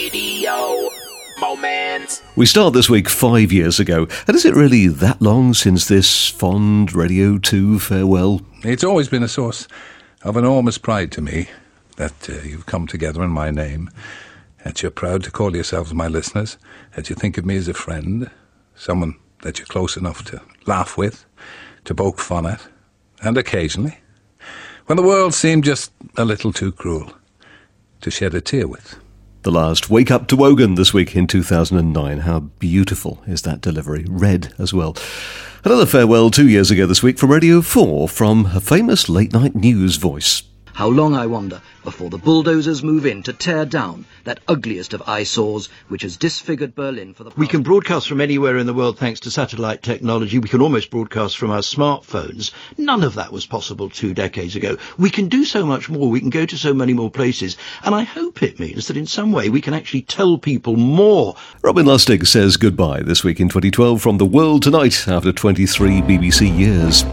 Radio Moments. We start this week 5 years ago, and is it really that long since this fond Radio 2 farewell? It's always been a source of enormous pride to me that you've come together in my name, that you're proud to call yourselves my listeners, that you think of me as a friend, someone that you're close enough to laugh with, to poke fun at, and occasionally, when the world seemed just a little too cruel, to shed a tear with. The last Wake Up to Wogan this week in 2009. How beautiful is that delivery? Red as well. Another farewell 2 years ago this week from Radio 4, from a famous late-night news voice. How long, I wonder, before the bulldozers move in to tear down that ugliest of eyesores which has disfigured Berlin for the past... We can broadcast from anywhere in the world thanks to satellite technology. We can almost broadcast from our smartphones. None of that was possible 2 decades ago. We can do so much more. We can go to so many more places. And I hope it means that in some way we can actually tell people more. Robin Lustig says goodbye this week in 2012 from The World Tonight after 23 BBC years.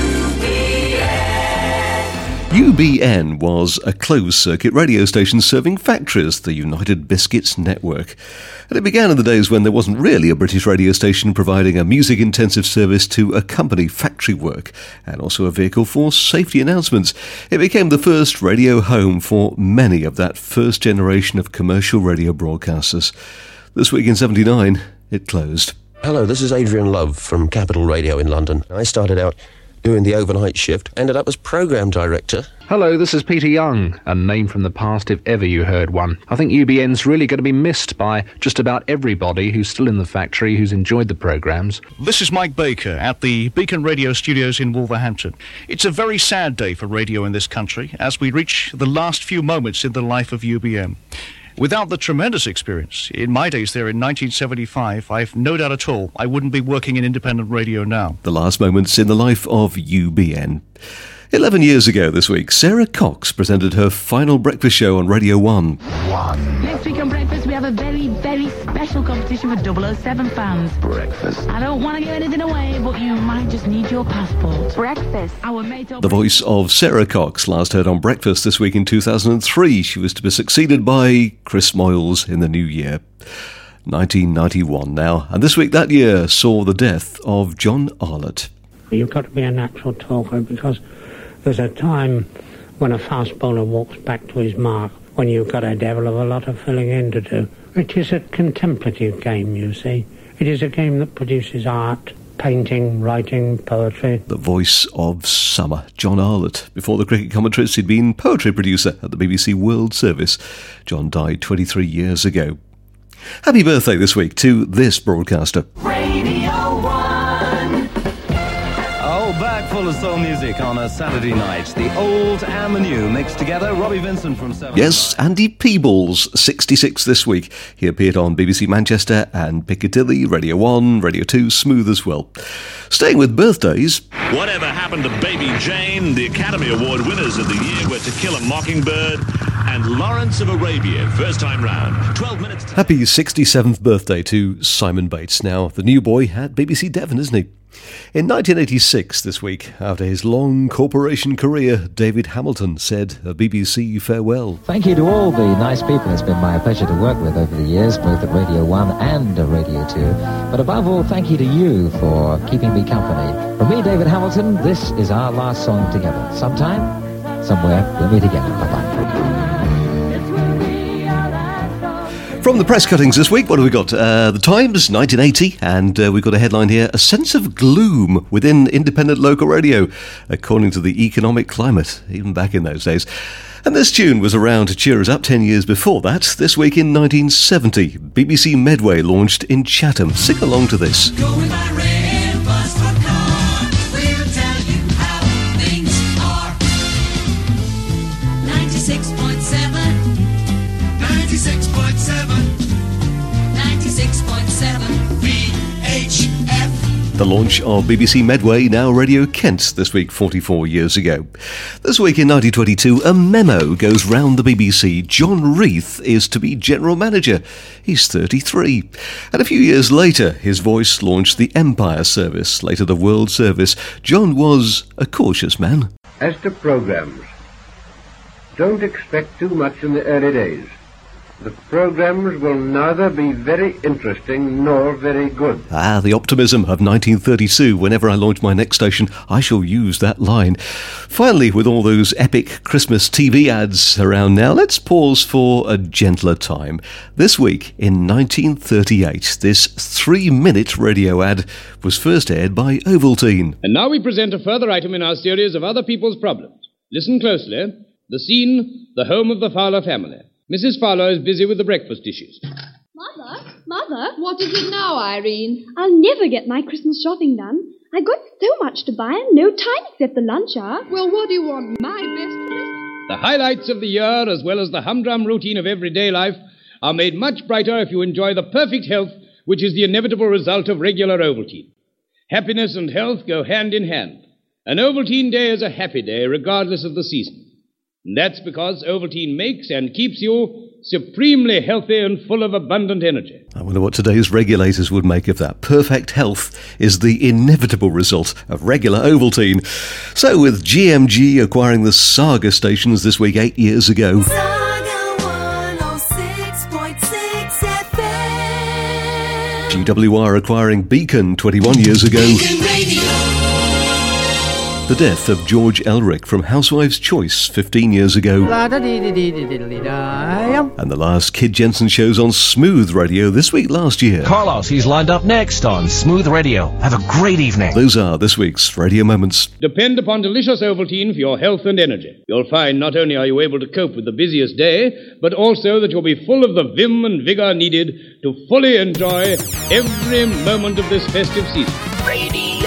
UBN was a closed-circuit radio station serving factories, the United Biscuits network. And it began in the days when there wasn't really a British radio station providing a music-intensive service to accompany factory work, and also a vehicle for safety announcements. It became the first radio home for many of that first generation of commercial radio broadcasters. This week in 79, it closed. Hello, this is Adrian Love from Capital Radio in London. I started out doing the overnight shift, ended up as programme director. Hello, this is Peter Young, a name from the past if ever you heard one. I think UBN's really going to be missed by just about everybody who's still in the factory, who's enjoyed the programmes. This is Mike Baker at the Beacon Radio Studios in Wolverhampton. It's a very sad day for radio in this country as we reach the last few moments in the life of UBN. Without the tremendous experience in my days there in 1975, I've no doubt at all I wouldn't be working in independent radio now. The last moments in the life of UBN. 11 years ago this week, Sarah Cox presented her final breakfast show on Radio 1. Next week on Breakfast, we have a very, very special competition for 007 fans. Breakfast. I don't want to give anything away, but you might just need your passport. Breakfast. Our mate... The voice of Sarah Cox, last heard on Breakfast this week in 2003. She was to be succeeded by Chris Moyles in the new year. 1991 now. And this week that year saw the death of John Arlott. You've got to be a natural talker because there's a time when a fast bowler walks back to his mark when you've got a devil of a lot of filling in to do. It is a contemplative game, you see. It is a game that produces art, painting, writing, poetry. The voice of summer, John Arlott. Before the cricket commentaries, he'd been poetry producer at the BBC World Service. John died 23 years ago. Happy birthday this week to this broadcaster. Radio 1. Bag full of soul music on a Saturday night. The old and the new mixed together. Robbie Vincent from 7. Yes, Andy Peebles, 66 this week. He appeared on BBC Manchester and Piccadilly, Radio 1, Radio 2, Smooth as well. Staying with birthdays. Whatever happened to Baby Jane? The Academy Award winners of the year were To Kill a Mockingbird and Lawrence of Arabia, first time round. 12 minutes. Happy 67th birthday to Simon Bates. Now, the new boy at BBC Devon, isn't he? In 1986, this week, after his long corporation career, David Hamilton said a BBC farewell. Thank you to all the nice people it's been my pleasure to work with over the years, both at Radio 1 and Radio 2. But above all, thank you to you for keeping me company. From me, David Hamilton, this is our last song together. Sometime, somewhere, we'll meet again. Bye-bye. From the press cuttings this week, what have we got? The Times, 1980, and we've got a headline here, a sense of gloom within independent local radio, according to the economic climate, even back in those days. And this tune was around to cheer us up 10 years before that. This week in 1970, BBC Medway launched in Chatham. Sing along to this. Go with my red bus for car. We'll tell you how things are. 96.7. 96.7 VHF. The launch of BBC Medway, now Radio Kent, this week 44 years ago. This week in 1922, a memo goes round the BBC. John Reith is to be General Manager. He's 33. And a few years later, his voice launched the Empire Service, later the World Service. John was a cautious man. As to programmes, don't expect too much in the early days. The programmes will neither be very interesting nor very good. The optimism of 1932. Whenever I launch my next station, I shall use that line. Finally, with all those epic Christmas TV ads around now, let's pause for a gentler time. This week, in 1938, this 3-minute radio ad was first aired by Ovaltine. And now we present a further item in our series of other people's problems. Listen closely. The scene, the home of the Fowler family. Mrs. Fowler is busy with the breakfast dishes. Mother? What is it now, Irene? I'll never get my Christmas shopping done. I've got so much to buy and no time except the lunch hour. Well, what do you want? My best Christmas? The highlights of the year, as well as the humdrum routine of everyday life, are made much brighter if you enjoy the perfect health which is the inevitable result of regular Ovaltine. Happiness and health go hand in hand. An Ovaltine day is a happy day, regardless of the season. And that's because Ovaltine makes and keeps you supremely healthy and full of abundant energy. I wonder what today's regulators would make of that. Perfect health is the inevitable result of regular Ovaltine. So with GMG acquiring the Saga stations this week 8 years ago, Saga 106.6 FM. GWR acquiring Beacon 21 years ago, Beacon Radio. the death of George Elric from Housewife's Choice 15 years ago, and the last Kid Jensen shows on Smooth Radio this week last year. Carlos, he's lined up next on Smooth Radio. Have a great evening. Those are this week's Radio Moments. Depend upon delicious Ovaltine for your health and energy. You'll find not only are you able to cope with the busiest day, but also that you'll be full of the vim and vigor needed to fully enjoy every moment of this festive season. Radio.